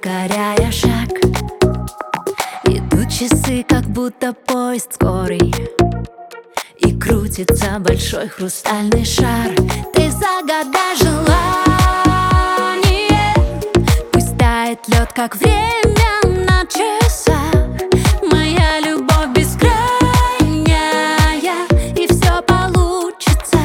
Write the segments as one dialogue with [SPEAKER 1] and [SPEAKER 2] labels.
[SPEAKER 1] ускоряя шаг. Идут часы, как будто поезд скорый, и крутится большой хрустальный шар. Ты загадай желание, пусть тает лед, как время на часах. Моя любовь бескрайняя, и все получится.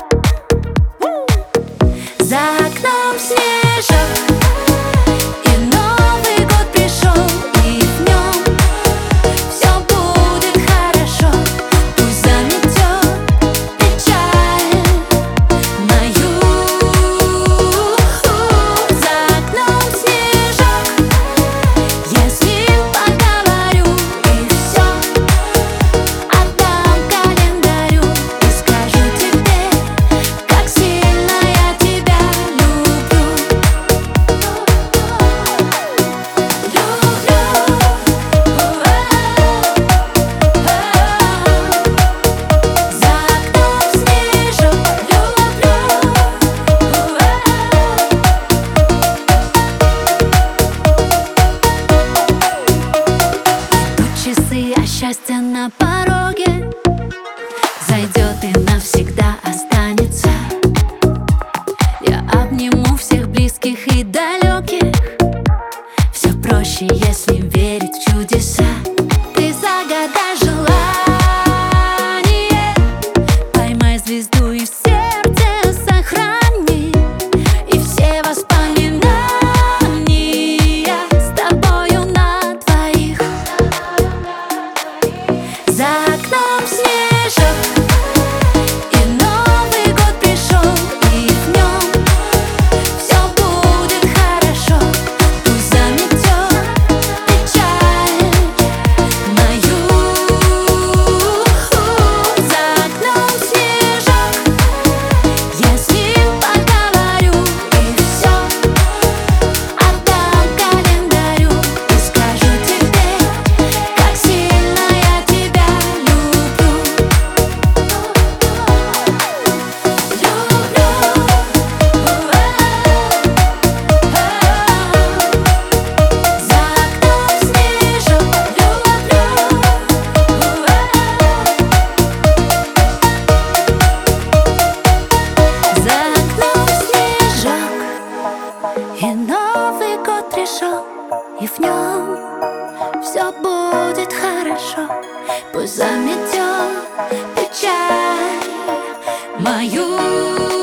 [SPEAKER 1] За окном снежок, и Новый год пришел, и в нем все будет хорошо. Пусть заметет печаль мою. За окном снежок, я с ним поговорю, и все отдам календарю, и скажу тебе, как сильно я тебя люблю. За окном снежок, люблю. Идут часы, а счастье на пороге, зайдет и навсегда останется. Я обниму всех близких и далеких. Все проще, если верить в чудеса. Ты загадай желание, поймай звезду и в сердце сохрани, и все воспоминания с тобою на двоих. За окном снежок, и Новый год пришел, и в нем все будет хорошо. Пусть заметет печаль мою. За окном снежок, я с ним поговорю, и все отдам календарю, и скажу тебе, как сильно я тебя люблю. За окном снежок, люблю. За окном снежок, и Новый год пришел, и в нем все будет хорошо. Пусть заметет печаль мою.